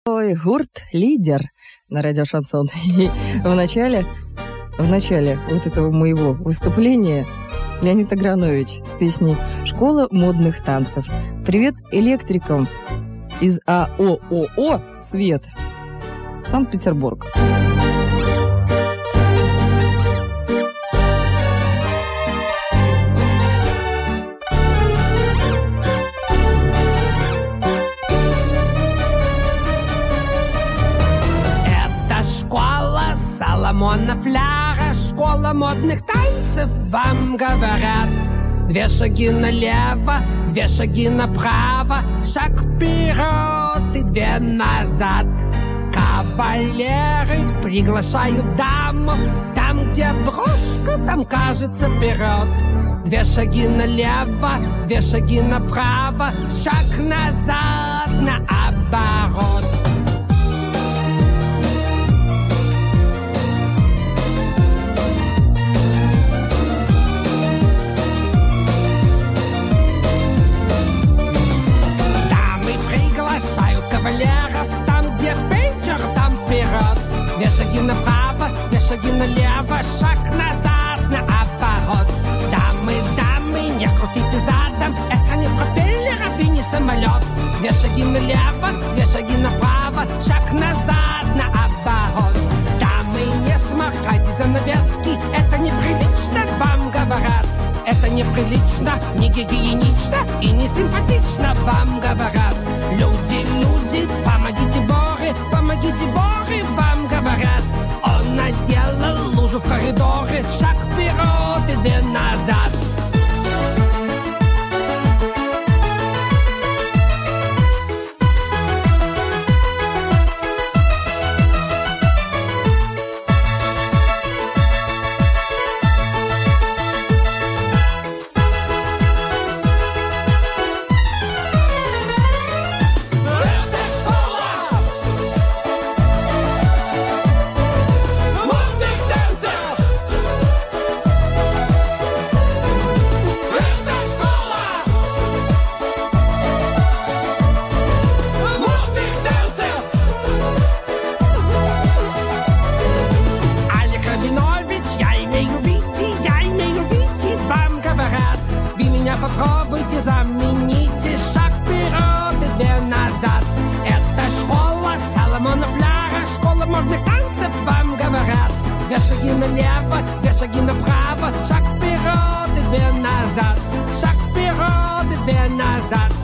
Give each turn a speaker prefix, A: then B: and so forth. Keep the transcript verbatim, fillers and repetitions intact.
A: Ой, гурт «Лидер» на радио «Шансон». И в начале, в начале вот этого моего выступления Леонид Агранович с песней «Школа модных танцев». Привет электрикам из АООО «Свет», Санкт-Петербург.
B: Соломона Фляра, школа модных танцев, вам говорят. Две шаги налево, две шаги направо, шаг вперед и две назад. Кавалеры приглашают дамов, там, где брошка, там, кажется, вперед. Две шаги налево, две шаги направо, шаг назад, наоборот. Кавалеров, там, где пейджер, там вперед. Две шаги направо, две шаги налево, шаг назад, наоборот. Дамы, дамы, не крутите задом, это не пропеллер, а не самолет. Две шаги налево, две шаги направо, шаг назад, наоборот. Дамы, не смахайте занавески, это неприлично, вам говорят. Это неприлично, не гигиенично и не симпатично, вам говорят. Люди, люди, помогите Боре, помогите Боре, вам говорят. Он наделал лужу в коридоре, шаг вперед и две назад. Попробуйте, замените, шаг вперед и две назад. Это школа Соломона Фляра, школа модных танцев, вам говорят. Две шаги налево, две шаги направо, шаг вперед и две назад. Шаг вперед и две назад.